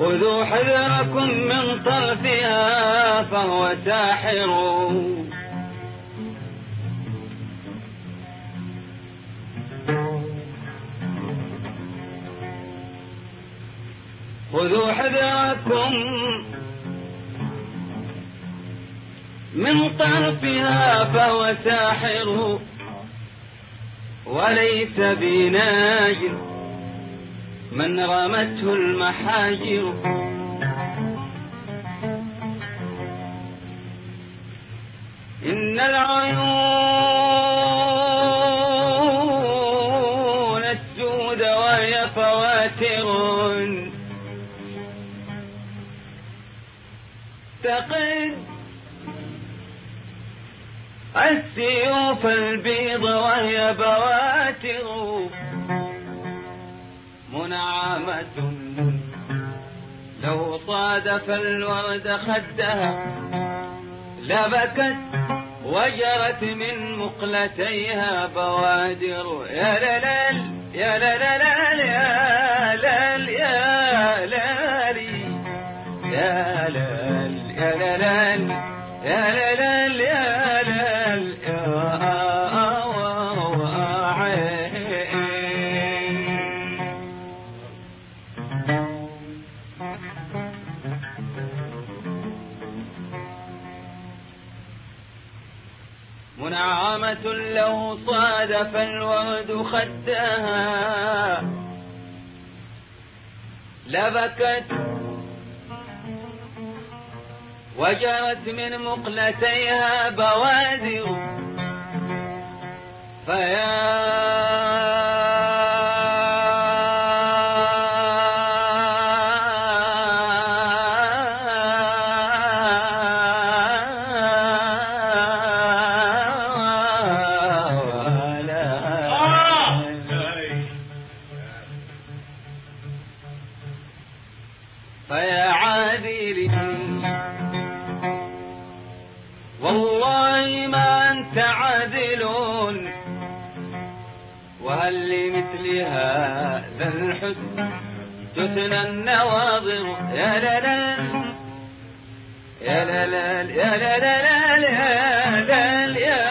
خذوا حذركم من طرفها فهو ساحر. خذوا حذركم من طرفها فهو ساحر وليس بناج من رمته المحاجر. إن العيون السود وهي فواتر تقد السيوف البيض وهي بواتر منعمة لو صادف الورد خدها لبكت وجرت من مقلتيها بوادر. يا للال يا للال يا لال يا لالي يا لال يا للال يا للال يا لال يا منعمة له صادف الورد خدها لبكت وجرت من مقلتيها بوادر. فيا عادلي والله ما أنت عادل وهل لمثل هذا الحسن تثنى النواظر. يا للال يا للال يا للال يا للال يا